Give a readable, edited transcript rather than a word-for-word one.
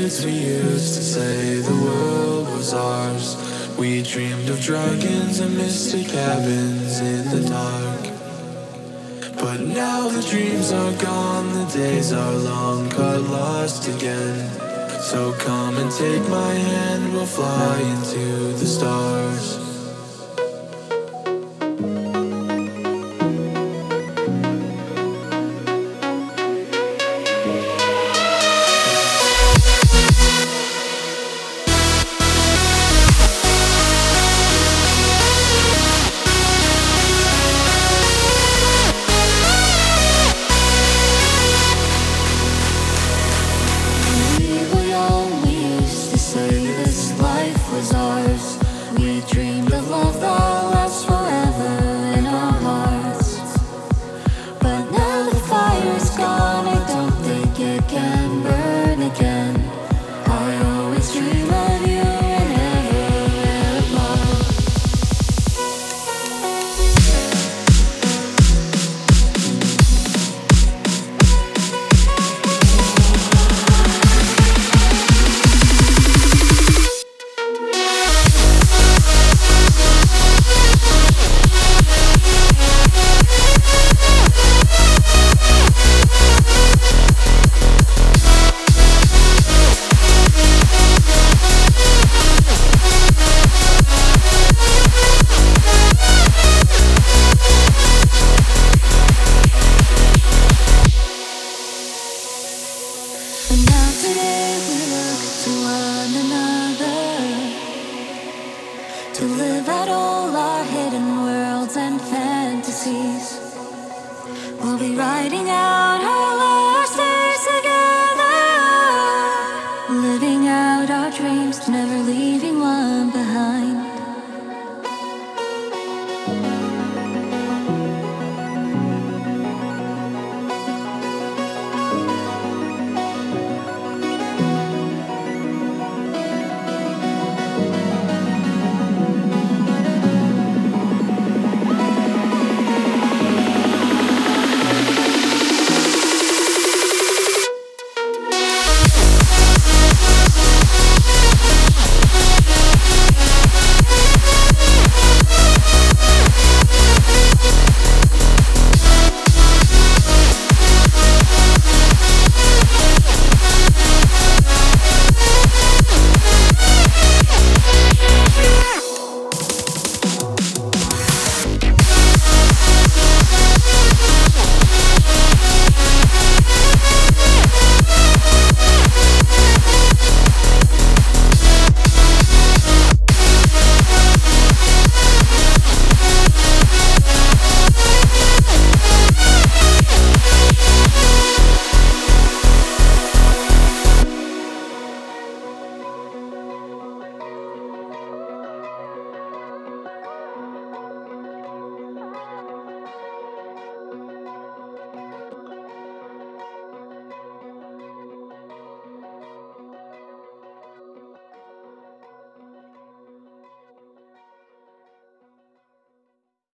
kids, we used to say the world was ours. We dreamed of dragons and mystic cabins in the dark. But now the dreams are gone, the days are long, got lost again. So come and take my hand, we'll fly into the stars. To live out all our hidden worlds and fantasies. We'll be riding out